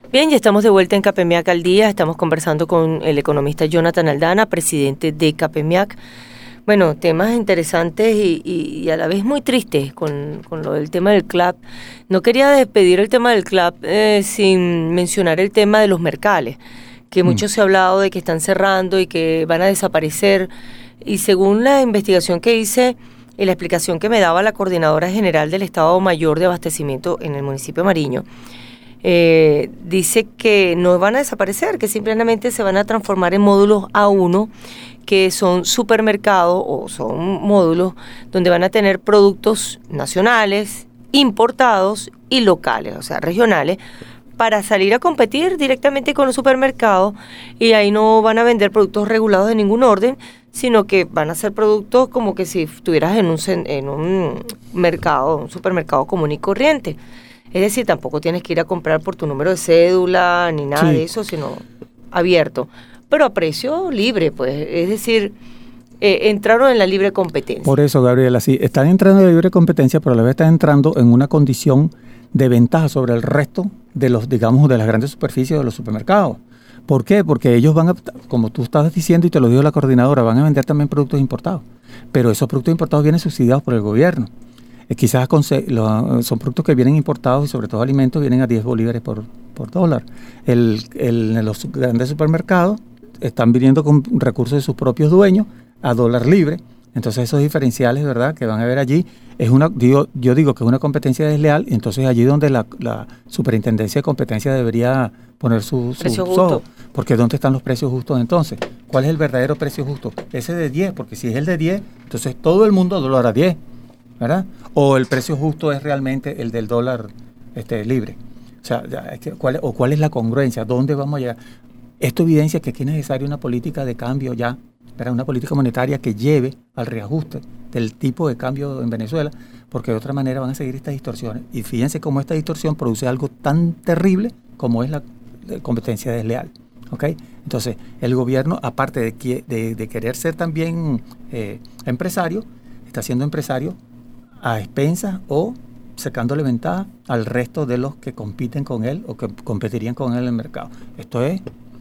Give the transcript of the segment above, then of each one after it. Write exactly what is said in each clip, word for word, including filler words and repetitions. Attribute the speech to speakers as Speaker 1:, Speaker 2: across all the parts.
Speaker 1: Bien, ya estamos de vuelta en CAPEMIAC al día. Estamos conversando con el economista Jonathan Aldana, presidente de CAPEMIAC. Bueno, temas interesantes y, y, y a la vez muy tristes con, con lo del tema del C L A P. No quería despedir el tema del C L A P eh, sin mencionar el tema de los mercales, que mm. mucho se ha hablado de que están cerrando y que van a desaparecer. Y según la investigación que hice y la explicación que me daba la coordinadora general del Estado Mayor de Abastecimiento en el municipio de Mariño, Eh, dice que no van a desaparecer, que simplemente se van a transformar en módulos A uno, que son supermercados o son módulos donde van a tener productos nacionales, importados y locales, o sea, regionales, para salir a competir directamente con los supermercados, y ahí no van a vender productos regulados de ningún orden, sino que van a ser productos como que si estuvieras en un, en un mercado, un supermercado común y corriente. Es decir, tampoco tienes que ir a comprar por tu número de cédula ni nada sí. de eso, sino abierto. Pero a precio libre, pues. Es decir, eh, entraron en la libre competencia.
Speaker 2: Por eso, Gabriela, sí, están entrando en la libre competencia, pero a la vez están entrando en una condición de ventaja sobre el resto de los, digamos, de las grandes superficies de los supermercados. ¿Por qué? Porque ellos van a, como tú estabas diciendo y te lo dijo la coordinadora, van a vender también productos importados. Pero esos productos importados vienen subsidiados por el gobierno. Eh, quizás con, lo, son productos que vienen importados y sobre todo alimentos vienen a diez bolívares por, por dólar. El, el, los grandes supermercados están viniendo con recursos de sus propios dueños a dólar libre. Entonces esos diferenciales, ¿verdad?, que van a haber allí, es una, digo, yo digo que es una competencia desleal, y entonces allí donde la, la Superintendencia de Competencia debería poner su, su
Speaker 1: precio
Speaker 2: justo.
Speaker 1: Ojo,
Speaker 2: porque ¿dónde están los precios justos entonces? ¿Cuál es el verdadero precio justo? Ese de diez, porque si es el de diez, entonces todo el mundo dólar a diez. ¿Verdad? O el precio justo es realmente el del dólar este, libre. O sea, ¿cuál, o cuál es la congruencia? ¿Dónde vamos a llegar? Esto evidencia que aquí es necesaria una política de cambio ya, ¿verdad? Una política monetaria que lleve al reajuste del tipo de cambio en Venezuela, porque de otra manera van a seguir estas distorsiones. Y fíjense cómo esta distorsión produce algo tan terrible como es la competencia desleal. ¿Okay? Entonces, el gobierno, aparte de, que, de, de querer ser también eh, empresario, está siendo empresario a expensas o sacándole ventaja al resto de los que compiten con él o que competirían con él en el mercado. Esto es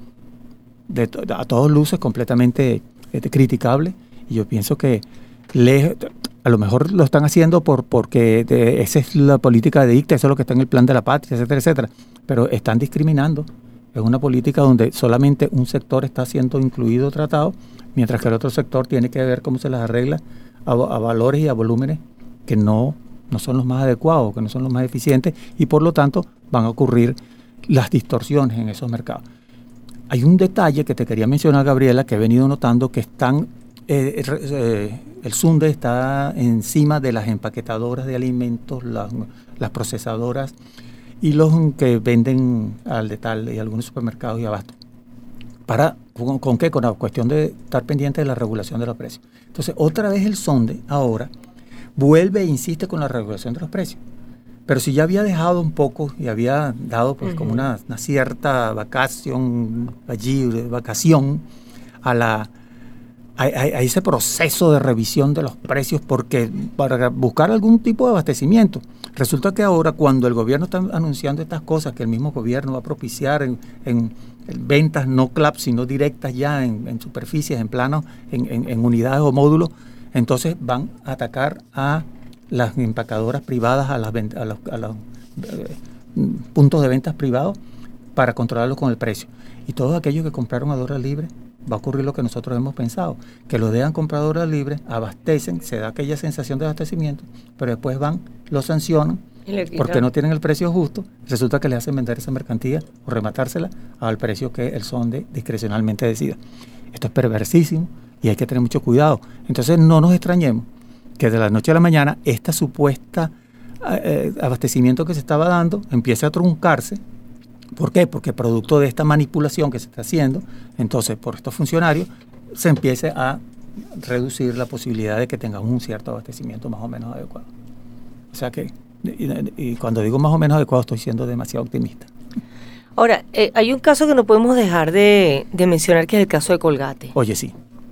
Speaker 2: de to- a todos luces completamente este, criticable, y yo pienso que le, a lo mejor lo están haciendo por porque de, esa es la política de dicta, eso es lo que está en el plan de la patria, etcétera, etcétera, pero están discriminando. Es una política donde solamente un sector está siendo incluido, tratado, mientras que el otro sector tiene que ver cómo se las arregla a, a valores y a volúmenes que no, no son los más adecuados, que no son los más eficientes, y por lo tanto van a ocurrir las distorsiones en esos mercados. Hay un detalle que te quería mencionar, Gabriela, que he venido notando, que están eh, eh, el SUNDE está encima de las empaquetadoras de alimentos, las, las procesadoras y los que venden al detalle y algunos supermercados y abastos. ¿Para, con, ¿Con qué? Con la cuestión de estar pendiente de la regulación de los precios. Entonces, otra vez el SUNDE ahora vuelve e insiste con la regulación de los precios. Pero si ya había dejado un poco y había dado pues uh-huh. como una, una cierta vacación allí, vacación a la a, a, a ese proceso de revisión de los precios, porque para buscar algún tipo de abastecimiento. Resulta que ahora, cuando el gobierno está anunciando estas cosas que el mismo gobierno va a propiciar en, en, en ventas no C L A P, sino directas ya en, en superficies, en planos, en, en, en unidades o módulos, entonces van a atacar a las empacadoras privadas, a, las, a los, a los eh, puntos de ventas privados para controlarlos con el precio. Y todos aquellos que compraron a dólar libre, va a ocurrir lo que nosotros hemos pensado, que los dejan comprar a dólar libre, abastecen, se da aquella sensación de abastecimiento, pero después van, los sancionan, porque no tienen el precio justo, resulta que le hacen vender esa mercancía o rematársela al precio que el SUNDE discrecionalmente decida. Esto es perversísimo y hay que tener mucho cuidado. Entonces no nos extrañemos que de la noche a la mañana esta supuesta eh, abastecimiento que se estaba dando empiece a truncarse. ¿Por qué? Porque producto de esta manipulación que se está haciendo, entonces por estos funcionarios se empiece a reducir la posibilidad de que tengamos un cierto abastecimiento más o menos adecuado. O sea que, y, y cuando digo más o menos adecuado, estoy siendo demasiado optimista.
Speaker 1: Ahora, eh, hay un caso que no podemos dejar de, de mencionar, que es el caso de Colgate.
Speaker 2: Oye, sí.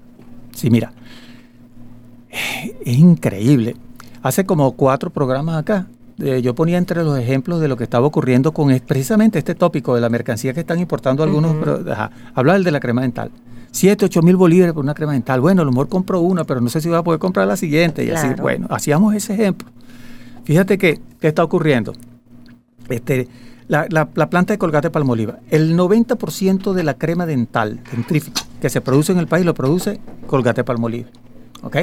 Speaker 2: Sí, mira. Es increíble. Hace como cuatro programas acá eh, yo ponía entre los ejemplos de lo que estaba ocurriendo con es, precisamente este tópico de la mercancía que están importando algunos, uh-huh. pero, ajá, hablaba el de la crema dental. Siete, ocho mil bolívares por una crema dental. Bueno, a lo mejor compró una, pero no sé si va a poder comprar la siguiente. Y claro. así, bueno, hacíamos ese ejemplo. Fíjate que, ¿qué está ocurriendo? Este, la, la, la planta de Colgate-Palmolive, el noventa por ciento de la crema dental dentrífica que se produce en el país lo produce Colgate-Palmolive. ¿Ok?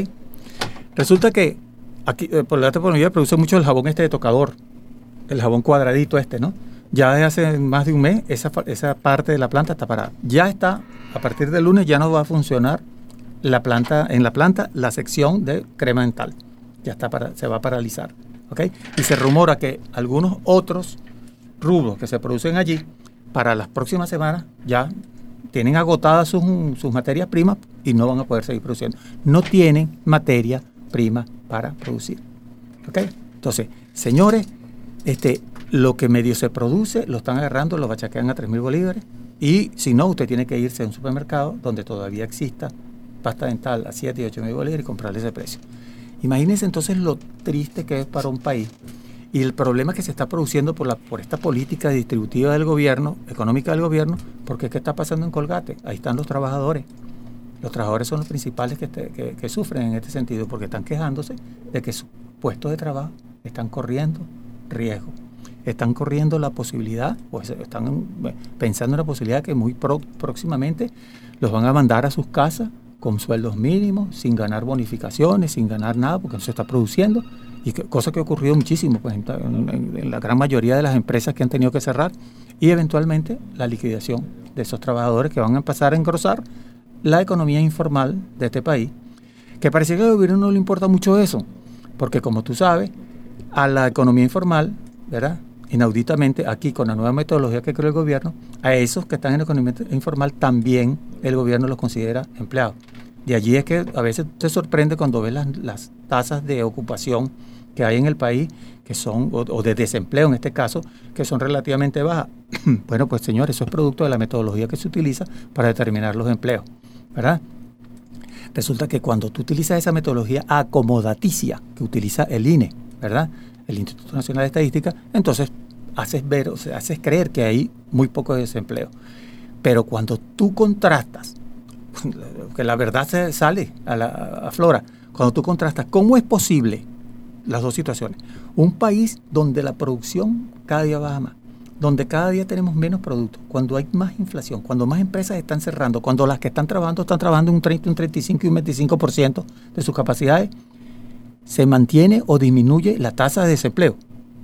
Speaker 2: Resulta que aquí eh, Colgate-Palmolive produce mucho el jabón este de tocador, el jabón cuadradito este, ¿no? Ya desde hace más de un mes esa, esa parte de la planta está parada. Ya está, a partir del lunes ya no va a funcionar la planta, en la planta la sección de crema dental. Ya está para, se va a paralizar. ¿Okay? Y se rumora que algunos otros rubros que se producen allí para las próximas semanas ya tienen agotadas sus, sus materias primas y no van a poder seguir produciendo. No tienen materia prima para producir. ¿Okay? Entonces, señores, este, lo que medio se produce lo están agarrando, lo bachaquean a tres mil bolívares y si no, usted tiene que irse a un supermercado donde todavía exista pasta dental a siete y ocho mil bolívares y comprarle ese precio. Imagínense entonces lo triste que es para un país y el problema que se está produciendo por, la, por esta política distributiva del gobierno, económica del gobierno, porque ¿qué está pasando en Colgate? Ahí están los trabajadores. Los trabajadores son los principales que, te, que, que sufren en este sentido porque están quejándose de que sus puestos de trabajo están corriendo riesgo. Están corriendo la posibilidad, o están pensando en la posibilidad que muy pro, próximamente los van a mandar a sus casas con sueldos mínimos, sin ganar bonificaciones, sin ganar nada, porque no se está produciendo, y que, cosa que ha ocurrido muchísimo pues, en, en, en la gran mayoría de las empresas que han tenido que cerrar, y eventualmente la liquidación de esos trabajadores que van a empezar a engrosar la economía informal de este país, que parece que al gobierno no le importa mucho eso, porque como tú sabes, a la economía informal, ¿verdad?, inauditamente, aquí con la nueva metodología que creó el gobierno, a esos que están en la economía informal también el gobierno los considera empleados. De allí es que a veces te sorprende cuando ves las, las tasas de ocupación que hay en el país, que son, o, o de desempleo en este caso, que son relativamente bajas. Bueno, pues señores, eso es producto de la metodología que se utiliza para determinar los empleos, ¿verdad? Resulta que cuando tú utilizas esa metodología acomodaticia que utiliza el I N E, ¿verdad?, el Instituto Nacional de Estadística, entonces haces ver, o sea, haces creer que hay muy poco desempleo. Pero cuando tú contrastas, que la verdad se sale a la a flora, cuando tú contrastas, ¿cómo es posible las dos situaciones? Un país donde la producción cada día baja más, donde cada día tenemos menos productos, cuando hay más inflación, cuando más empresas están cerrando, cuando las que están trabajando están trabajando un treinta, un treinta y cinco y un veinticinco por ciento de sus capacidades, se mantiene o disminuye la tasa de desempleo.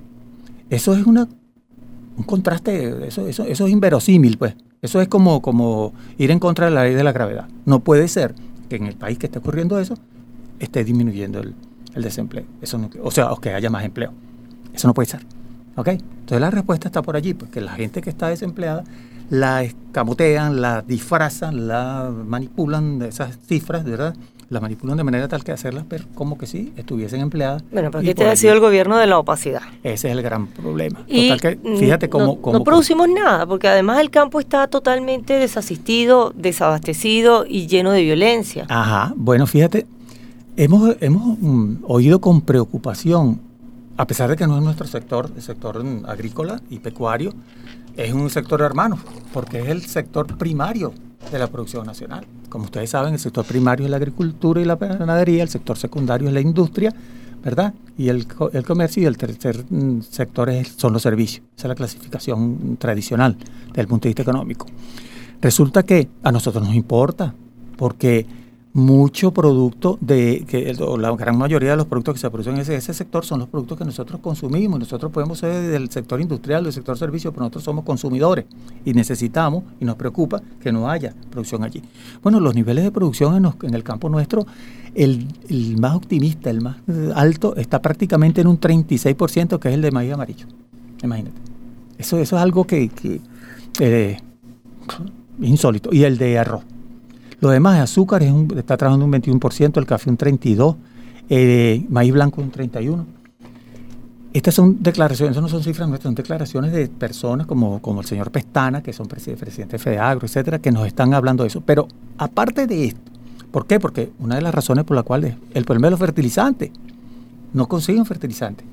Speaker 2: Eso es una, un contraste, eso, eso, eso es inverosímil, pues. Eso es como, como ir en contra de la ley de la gravedad. No puede ser que en el país que esté ocurriendo eso esté disminuyendo el, el desempleo. Eso no, o sea, o que haya más empleo. Eso no puede ser. ¿Ok? Entonces la respuesta está por allí, porque la gente que está desempleada la escamotean, la disfrazan, la manipulan de esas cifras, ¿verdad? La manipulan de manera tal que hacerlas ver como que sí estuviesen empleadas.
Speaker 1: Bueno, porque este ha sido el gobierno de la opacidad.
Speaker 2: Ese es el gran problema.
Speaker 1: Y
Speaker 2: Total que, fíjate cómo,
Speaker 1: no,
Speaker 2: cómo,
Speaker 1: no producimos cómo. nada, porque además el campo está totalmente desasistido, desabastecido y lleno de violencia.
Speaker 2: Ajá, bueno, fíjate, hemos, hemos um, oído con preocupación, a pesar de que no es nuestro sector, el sector um, agrícola y pecuario, es un sector hermano, porque es el sector primario de la producción nacional. Como ustedes saben, el sector primario es la agricultura y la ganadería, el sector secundario es la industria, ¿verdad? Y el, el comercio, y el tercer sector es, son los servicios. Esa es la clasificación tradicional desde el punto de vista económico. Resulta que a nosotros nos importa, porque mucho producto de, que la gran mayoría de los productos que se producen en ese, ese sector son los productos que nosotros consumimos. Nosotros podemos ser del sector industrial, del sector servicio, pero nosotros somos consumidores y necesitamos y nos preocupa que no haya producción allí. Bueno, los niveles de producción en, los, en el campo nuestro, el, el más optimista, el más alto, está prácticamente en un treinta y seis por ciento, que es el de maíz amarillo. Imagínate. Eso, eso es algo que, que eh, insólito. Y el de arroz. Lo demás de azúcar es un, está trabajando un veintiuno por ciento, el café un treinta y dos por ciento, eh, maíz blanco un treinta y uno por ciento. Estas son declaraciones, eso no son cifras nuestras, son declaraciones de personas como, como el señor Pestana, que son presidentes de FEDEAGRO, etcétera, que nos están hablando de eso. Pero aparte de esto, ¿por qué? Porque una de las razones por las cuales el problema de los fertilizantes, no consiguen fertilizantes.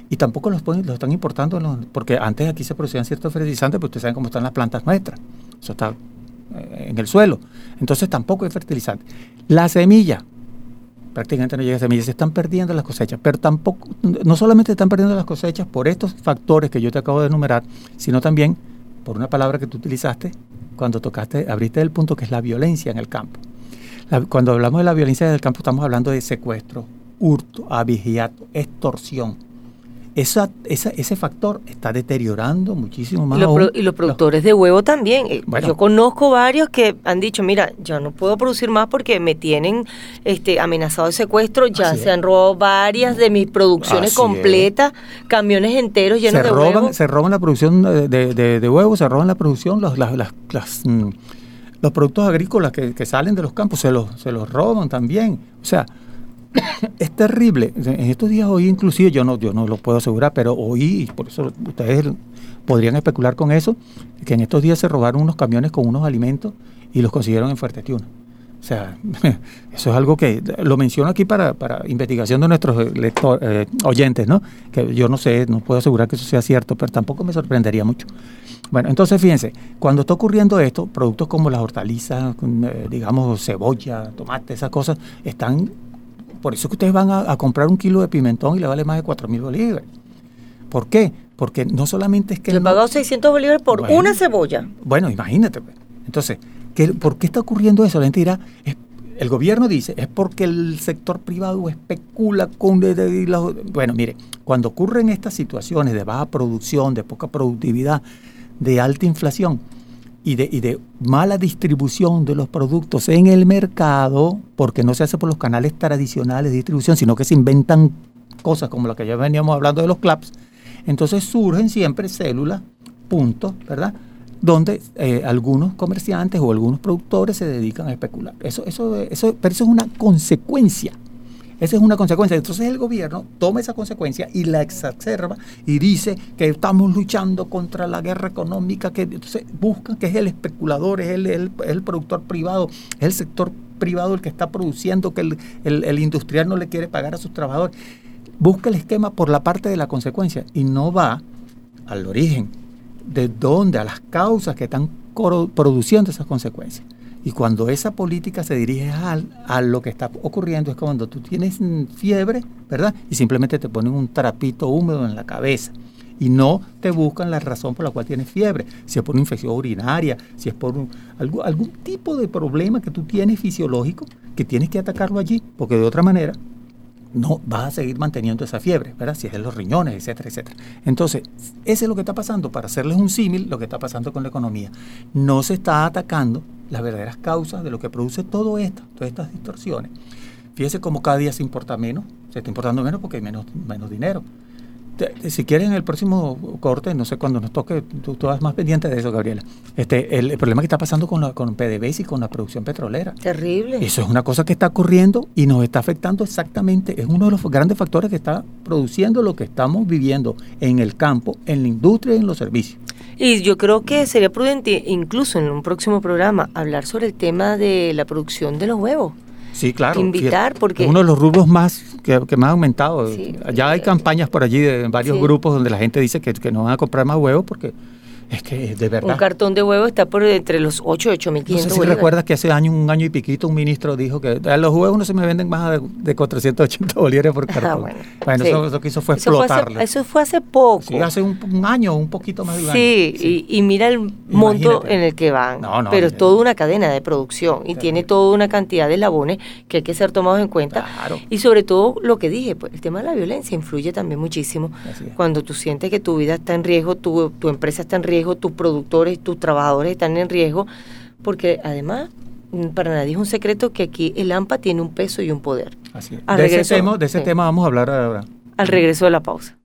Speaker 2: Y tampoco los, pueden, los están importando, los, porque antes aquí se producían ciertos fertilizantes, pero ustedes saben cómo están las plantas nuestras. Eso está eh, en el suelo. Entonces tampoco hay fertilizante. La semilla, prácticamente no llega a semillas, se están perdiendo las cosechas, pero tampoco, no solamente están perdiendo las cosechas por estos factores que yo te acabo de enumerar, sino también por una palabra que tú utilizaste cuando tocaste, abriste el punto, que es la violencia en el campo. La, cuando hablamos de la violencia en el campo, estamos hablando de secuestro, hurto, abigeato, extorsión. Esa, esa, ese factor está deteriorando muchísimo más.
Speaker 1: Y los,
Speaker 2: aún,
Speaker 1: pro, y los productores los, de huevo también.
Speaker 2: Bueno,
Speaker 1: yo conozco varios que han dicho, mira, ya no puedo producir más porque me tienen este, amenazado de secuestro, ya se es. han robado varias de mis producciones así completas, es. camiones enteros llenos
Speaker 2: se
Speaker 1: de
Speaker 2: roban,
Speaker 1: huevos.
Speaker 2: Se roban la producción de, de, de, de huevos, se roban la producción, los, las, las, las, mm, los productos agrícolas que, que salen de los campos, se los, se los roban también. O sea, es terrible. En estos días oí, inclusive, yo no, yo no lo puedo asegurar, pero oí, y por eso ustedes podrían especular con eso, que en estos días se robaron unos camiones con unos alimentos y los consiguieron en Fuerte Tiuna. O sea, eso es algo que lo menciono aquí para, para investigación de nuestros lector, eh, oyentes, ¿no? Que yo no sé, no puedo asegurar que eso sea cierto, pero tampoco me sorprendería mucho. Bueno, entonces fíjense, cuando está ocurriendo esto, productos como las hortalizas, eh, digamos cebolla, tomate, esas cosas, están... Por eso que ustedes van a, a comprar un kilo de pimentón y le vale más de cuatro mil bolívares. ¿Por qué? Porque no solamente es que...
Speaker 1: Le he
Speaker 2: no,
Speaker 1: pagado seiscientos bolívares por bueno, una cebolla.
Speaker 2: Bueno, imagínate. Entonces, ¿qué, ¿por qué está ocurriendo eso? La gente dirá, es, el gobierno dice, es porque el sector privado especula con... De, de, de, los, bueno, mire, cuando ocurren estas situaciones de baja producción, de poca productividad, de alta inflación, Y de, y de mala distribución de los productos en el mercado, porque no se hace por los canales tradicionales de distribución, sino que se inventan cosas como las que ya veníamos hablando de los claps, entonces surgen siempre células, puntos, ¿verdad?, donde eh, algunos comerciantes o algunos productores se dedican a especular. Eso, eso, eso, pero eso es una consecuencia. Esa es una consecuencia. Entonces el gobierno toma esa consecuencia y la exacerba y dice que estamos luchando contra la guerra económica, que entonces buscan que es el especulador, es el, el, el productor privado, es el sector privado el que está produciendo, que el, el, el industrial no le quiere pagar a sus trabajadores. Busca el esquema por la parte de la consecuencia y no va al origen, de dónde, a las causas que están produciendo esas consecuencias. Y cuando esa política se dirige a, a lo que está ocurriendo es cuando tú tienes fiebre, ¿verdad? Y simplemente te ponen un trapito húmedo en la cabeza y no te buscan la razón por la cual tienes fiebre. Si es por una infección urinaria, si es por un, algo, algún tipo de problema que tú tienes fisiológico, que tienes que atacarlo allí, porque de otra manera no vas a seguir manteniendo esa fiebre, ¿verdad? Si es en los riñones, etcétera, etcétera. Entonces, ese es lo que está pasando, para hacerles un símil, lo que está pasando con la economía. No se está atacando las verdaderas causas de lo que produce todo esto, todas estas distorsiones. Fíjese cómo cada día se importa menos, se está importando menos porque hay menos, menos dinero. Te, si quieren, en el próximo corte, no sé cuándo nos toque, tú, tú vas más pendiente de eso, Gabriela. Este, el, el problema que está pasando con, la, con P D V S y con la producción petrolera.
Speaker 1: Terrible.
Speaker 2: Eso es una cosa que está ocurriendo y nos está afectando exactamente. Es uno de los grandes factores que está produciendo lo que estamos viviendo en el campo, en la industria y en los servicios.
Speaker 1: Y yo creo que sería prudente, incluso en un próximo programa, hablar sobre el tema de la producción de los huevos.
Speaker 2: Sí, claro.
Speaker 1: Invitar,
Speaker 2: sí,
Speaker 1: porque...
Speaker 2: uno de los rubros más que, que más ha aumentado.
Speaker 1: Sí,
Speaker 2: ya hay campañas por allí de varios sí. grupos donde la gente dice que, que no van a comprar más huevos porque es que de verdad.
Speaker 1: Un cartón de huevos está por entre los ocho y ocho mil quinientos.
Speaker 2: No sé si bolívares. Recuerdas que hace año, un año y piquito un ministro dijo que los huevos no se me venden más de, de cuatrocientos ochenta bolívares por cartón. Ah, bueno,
Speaker 1: bueno
Speaker 2: sí. eso, eso que hizo fue
Speaker 1: eso
Speaker 2: explotarlo.
Speaker 1: Fue hace, eso fue hace poco.
Speaker 2: Sí, hace un, un año, un poquito más de un
Speaker 1: sí,
Speaker 2: año. Sí,
Speaker 1: y, y mira el
Speaker 2: Imagínate.
Speaker 1: monto en el que van.
Speaker 2: No, no,
Speaker 1: pero
Speaker 2: mire.
Speaker 1: es toda una cadena de producción y
Speaker 2: sí.
Speaker 1: tiene toda una cantidad de eslabones que hay que ser tomados en cuenta.
Speaker 2: Claro.
Speaker 1: Y sobre todo lo que dije, pues el tema de la violencia influye también muchísimo. Cuando tú sientes que tu vida está en riesgo, tu, tu empresa está en riesgo, tus productores, tus trabajadores están en riesgo, porque además para nadie es un secreto que aquí el AMPA tiene un peso y un poder.
Speaker 2: Así es. De, regreso, ese tema, de ese sí. tema vamos a hablar ahora.
Speaker 1: Al regreso de la pausa.